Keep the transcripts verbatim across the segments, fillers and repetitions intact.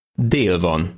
Dél van.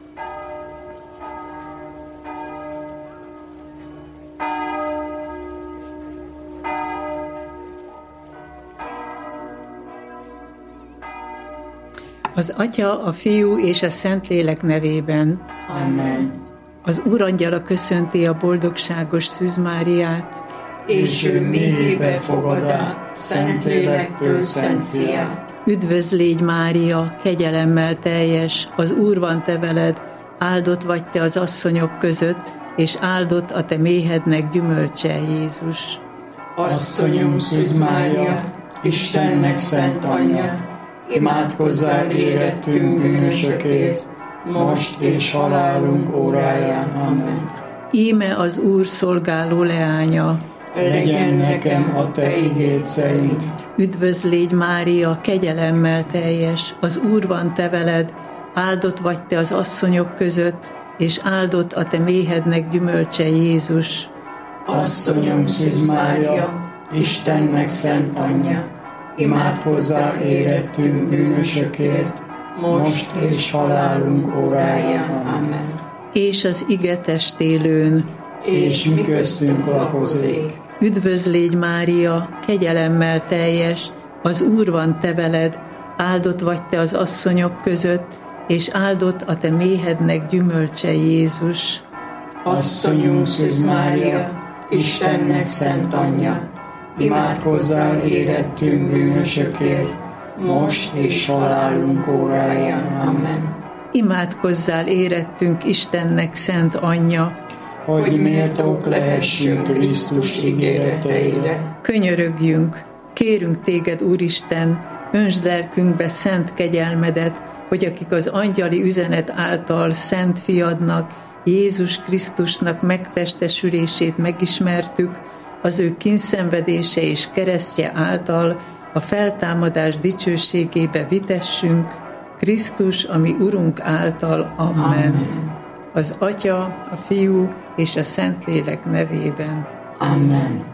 Az Atya, a Fiú és a Szentlélek nevében. Amen. Az Úrangyala köszönti a boldogságos Szűz Máriát, és ő méhébe fogad át Szentlélektől Szent Fiát. Üdvözl légy Mária, kegyelemmel teljes, az Úr van te veled, áldott vagy te az asszonyok között, és áldott a te méhednek gyümölcse, Jézus. Asszonyunk Szűz Mária, Istennek szent anyja, imádkozzál érettünk bűnösökért, most és halálunk óráján. Amen. Íme az Úr szolgáló leánya, legyen nekem a te igéd szerint. Üdvözl légy Mária, kegyelemmel teljes, az Úr van te veled, áldott vagy te az asszonyok között, és áldott a te méhednek gyümölcse, Jézus. Asszonyunk Szűz Mária, Istennek szent anyja, imádkozzál érettünk bűnösökért, most és halálunk óráján. Amen. És az ige testélőn, és mi köztünk lakozik. Üdvözl légy Mária, kegyelemmel teljes, az Úr van te veled, áldott vagy te az asszonyok között, és áldott a te méhednek gyümölcse, Jézus. Asszonyunk Szűz Mária, Istennek szent anyja, imádkozzál érettünk bűnösökért, most és halálunk óráján. Amen. Imádkozzál érettünk Istennek szent anyja, hogy méltók lehessünk Krisztus ígéreteire. Könyörögjünk, kérünk téged, Úristen, öntsd lelkünkbe szent kegyelmedet, hogy akik az angyali üzenet által szent fiadnak, Jézus Krisztusnak megtestesülését megismertük, az ő kínszenvedése és keresztje által a feltámadás dicsőségébe vitessünk, Krisztus, ami Urunk által. Amen. Amen. Az Atya, a Fiú és a Szentlélek nevében. Amen.